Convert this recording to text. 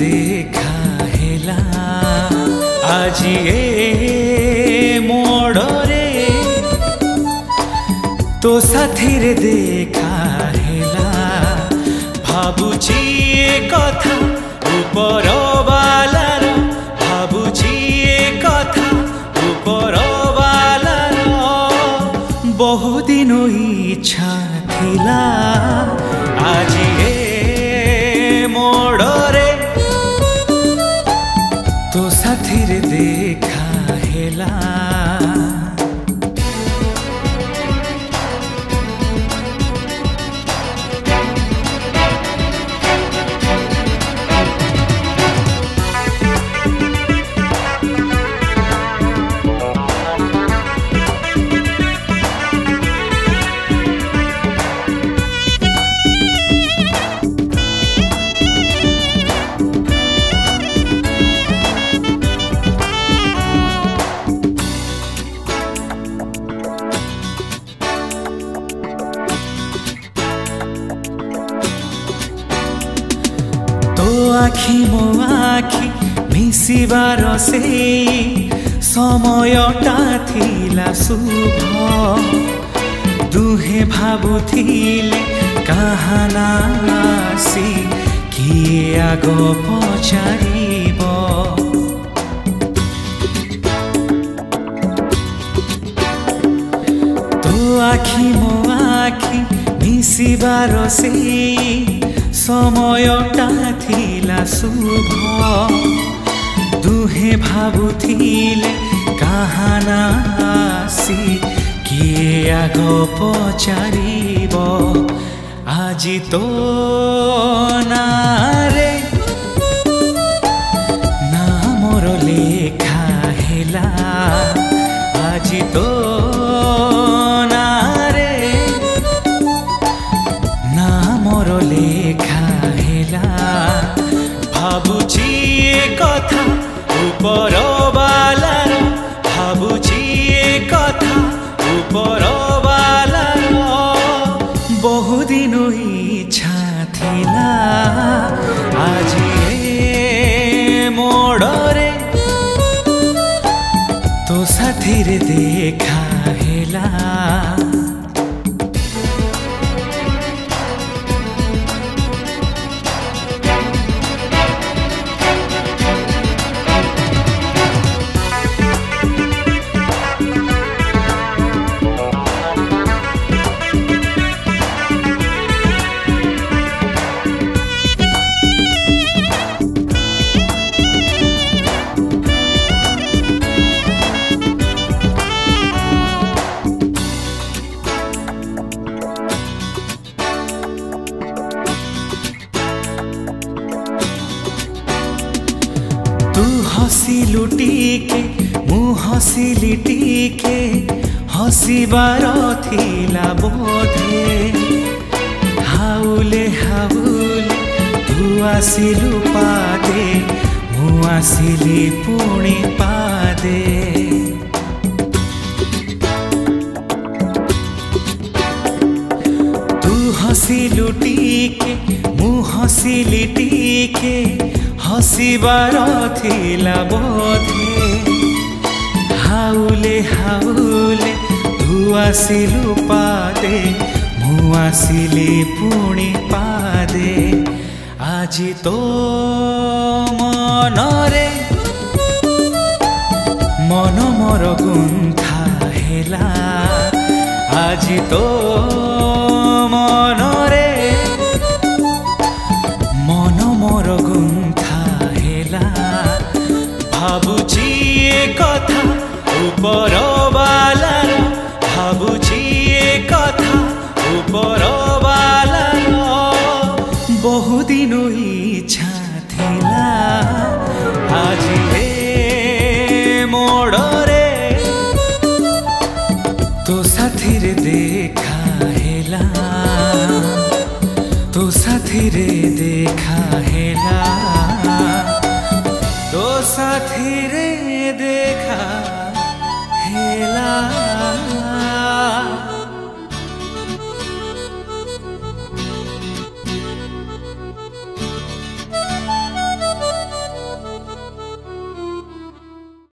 देखा हेला आज ए मोड़रे तो साथी रे देखा हेला भाबुची ए कथा ऊपर बालार भाबुची ए कथा ऊपर बालार बहुदिन इच्छा थिला आज ए मोड़रे तो साथी रे देखा हेला आखि मो आखि मिसिबार से समयटा थिला शुभ दुहे भाबुथिले काहाना आसी किए आग पचारिब तो आखि मो आखि मिसिबार से समयटा थिला शुभ दुहे भाबुथिले काहाना आसी किए आग पचारिब आजी तो नारे ना मोर लेखा हेला आजी तो नारे ना मोर लेखा भाबुची ए कथा ऊपर बालार भाबुची ए कथा ऊपर बालार बहुदिन इच्छा थिला आज ए मोड़रे तो साथी रे देखा हेला तू हसिलु टिके मु हसिली टिके हसिबार थिला बोधे हाउले हाउले तू आसिलु पादे मु आसिली पुणी पादे तू हसिलु टिके मु हसिली टिके हसिबार थिला बोधे हाउले हाउले तू आसिलु पादे मु आसिली पुणी पादे आजी तो मनरे मन मोर गुंथा हेला आजी तो मनरे मन मोर गुंथा भाबुची ए कथा ऊपर बालार भाबुची ए कथा ऊपर बालार बहुदिन इच्छा थिला आज ए मोड़रे तो साथी रे देखा हेला तो साथी रे देखा हेला।